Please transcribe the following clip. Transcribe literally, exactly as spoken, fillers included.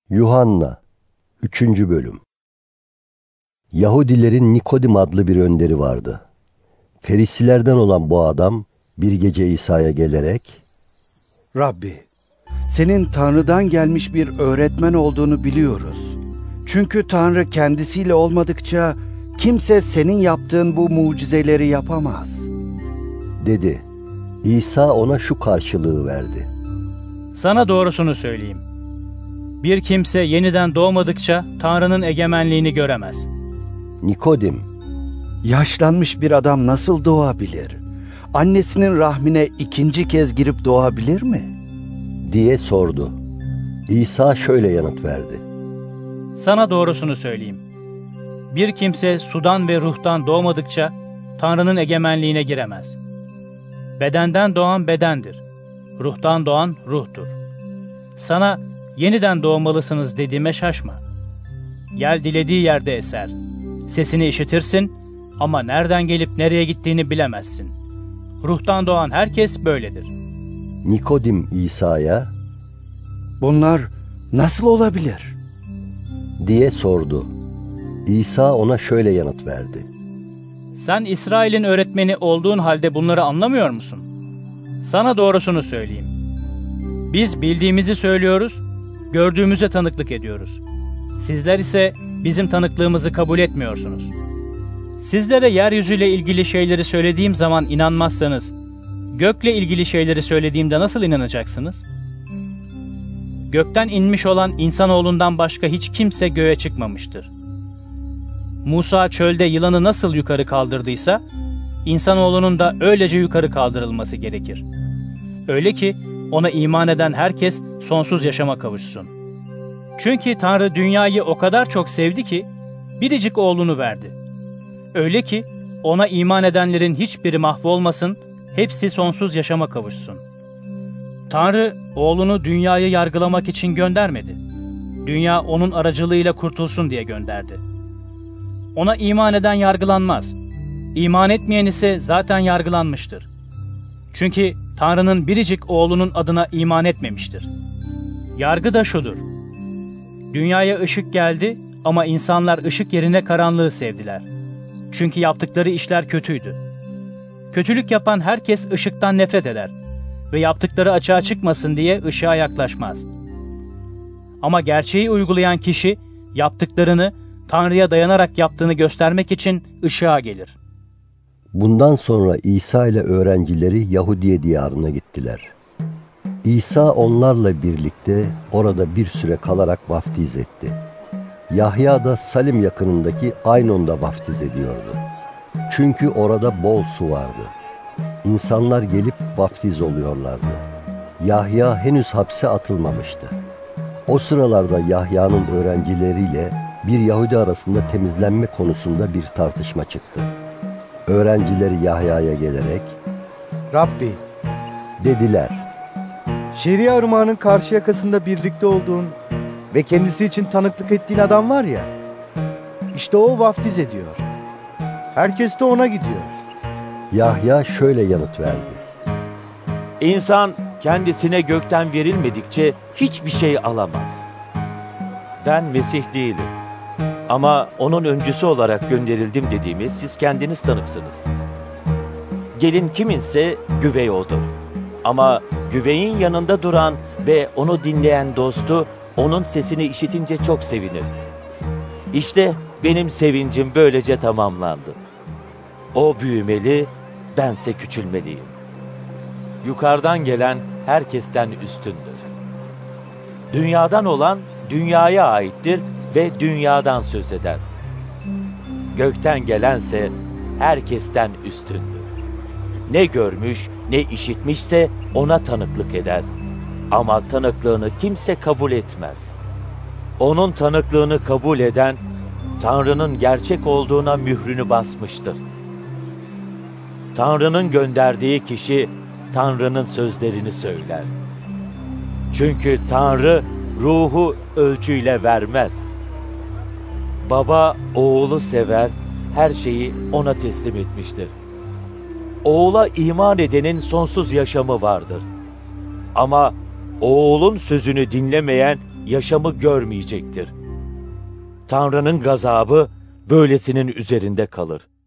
Yuhanna üçüncü Bölüm. Yahudilerin Nikodim adlı bir önderi vardı. Ferisilerden olan bu adam bir gece İsa'ya gelerek, "Rabbi, senin Tanrı'dan gelmiş bir öğretmen olduğunu biliyoruz. Çünkü Tanrı kendisiyle olmadıkça kimse senin yaptığın bu mucizeleri yapamaz," dedi. İsa ona şu karşılığı verdi: "Sana doğrusunu söyleyeyim. Bir kimse yeniden doğmadıkça Tanrı'nın egemenliğini göremez." Nikodim, "Yaşlanmış bir adam nasıl doğabilir? Annesinin rahmine ikinci kez girip doğabilir mi?" diye sordu. İsa şöyle yanıt verdi: "Sana doğrusunu söyleyeyim. Bir kimse sudan ve ruhtan doğmadıkça Tanrı'nın egemenliğine giremez. Bedenden doğan bedendir, ruhtan doğan ruhtur. Sana yeniden doğmalısınız dediğime şaşma. Yel dilediği yerde eser. Sesini işitirsin ama nereden gelip nereye gittiğini bilemezsin. Ruhtan doğan herkes böyledir." Nikodim İsa'ya, "Bunlar nasıl olabilir?" diye sordu. İsa ona şöyle yanıt verdi: "Sen İsrail'in öğretmeni olduğun halde bunları anlamıyor musun? Sana doğrusunu söyleyeyim. Biz bildiğimizi söylüyoruz, gördüğümüze tanıklık ediyoruz. Sizler ise bizim tanıklığımızı kabul etmiyorsunuz. Sizlere yeryüzüyle ilgili şeyleri söylediğim zaman inanmazsanız, gökle ilgili şeyleri söylediğimde nasıl inanacaksınız? Gökten inmiş olan insanoğlundan başka hiç kimse göğe çıkmamıştır. Musa çölde yılanı nasıl yukarı kaldırdıysa, insanoğlunun da öylece yukarı kaldırılması gerekir. Öyle ki ona iman eden herkes sonsuz yaşama kavuşsun. Çünkü Tanrı dünyayı o kadar çok sevdi ki, biricik oğlunu verdi. Öyle ki ona iman edenlerin hiçbiri mahvolmasın, hepsi sonsuz yaşama kavuşsun. Tanrı oğlunu dünyayı yargılamak için göndermedi. Dünya onun aracılığıyla kurtulsun diye gönderdi. Ona iman eden yargılanmaz. İman etmeyen ise zaten yargılanmıştır. Çünkü Tanrı'nın biricik oğlunun adına iman etmemiştir. Yargı da şudur: dünyaya ışık geldi ama insanlar ışık yerine karanlığı sevdiler. Çünkü yaptıkları işler kötüydü. Kötülük yapan herkes ışıktan nefret eder ve yaptıkları açığa çıkmasın diye ışığa yaklaşmaz. Ama gerçeği uygulayan kişi yaptıklarını Tanrı'ya dayanarak yaptığını göstermek için ışığa gelir." Bundan sonra İsa ile öğrencileri Yahudiye diyarına gittiler. İsa onlarla birlikte orada bir süre kalarak vaftiz etti. Yahya da Salim yakınındaki Aynon'da vaftiz ediyordu. Çünkü orada bol su vardı. İnsanlar gelip vaftiz oluyorlardı. Yahya henüz hapse atılmamıştı. O sıralarda Yahya'nın öğrencileriyle bir Yahudi arasında temizlenme konusunda bir tartışma çıktı. Öğrencileri Yahya'ya gelerek, "Rabbi," dediler, "Şeria ırmağının karşı yakasında birlikte olduğun ve kendisi için tanıklık ettiğin adam var ya, işte o vaftiz ediyor. Herkes de ona gidiyor." Yahya şöyle yanıt verdi: "İnsan kendisine gökten verilmedikçe hiçbir şey alamaz. Ben Mesih değilim. Ama onun öncüsü olarak gönderildim dediğimi siz kendiniz tanıksınız. Gelin kiminse güvey odur. Ama güveyin yanında duran ve onu dinleyen dostu onun sesini işitince çok sevinir. İşte benim sevincim böylece tamamlandı. O büyümeli, bense küçülmeliyim. Yukarıdan gelen herkesten üstündür. Dünyadan olan dünyaya aittir ve dünyadan söz eder. Gökten gelense herkesten üstündür. Ne görmüş ne işitmişse ona tanıklık eder. Ama tanıklığını kimse kabul etmez. Onun tanıklığını kabul eden, Tanrı'nın gerçek olduğuna mührünü basmıştır. Tanrı'nın gönderdiği kişi, Tanrı'nın sözlerini söyler. Çünkü Tanrı, ruhu ölçüyle vermez. Baba, oğlu sever, her şeyi ona teslim etmiştir. Oğula iman edenin sonsuz yaşamı vardır. Ama oğulun sözünü dinlemeyen yaşamı görmeyecektir. Tanrı'nın gazabı böylesinin üzerinde kalır.